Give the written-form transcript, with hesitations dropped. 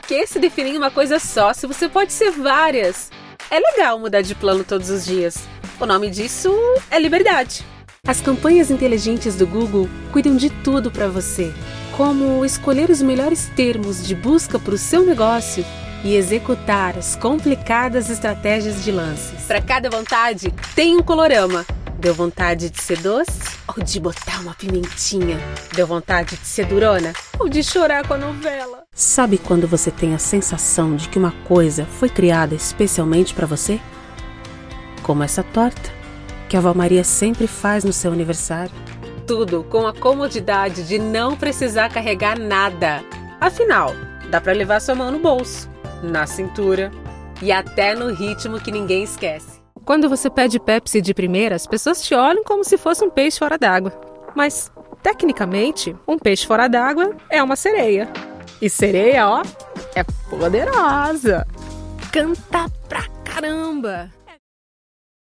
que se definir em uma coisa só se você pode ser várias? É legal mudar de plano todos os dias. O nome disso é liberdade. As campanhas inteligentes do Google cuidam de tudo para você, como escolher os melhores termos de busca para o seu negócio e executar as complicadas estratégias de lances. Para cada vontade, tem um colorama. Deu vontade de ser doce ou de botar uma pimentinha? Deu vontade de ser durona ou de chorar com a novela? Sabe quando você tem a sensação de que uma coisa foi criada especialmente para você? Como essa torta que a Vó Maria sempre faz no seu aniversário. Tudo com a comodidade de não precisar carregar nada. Afinal, dá para levar sua mão no bolso, na cintura e até no ritmo que ninguém esquece. Quando você pede Pepsi de primeira, as pessoas te olham como se fosse um peixe fora d'água. Mas, tecnicamente, um peixe fora d'água é uma sereia. E sereia, ó, é poderosa. Canta pra caramba!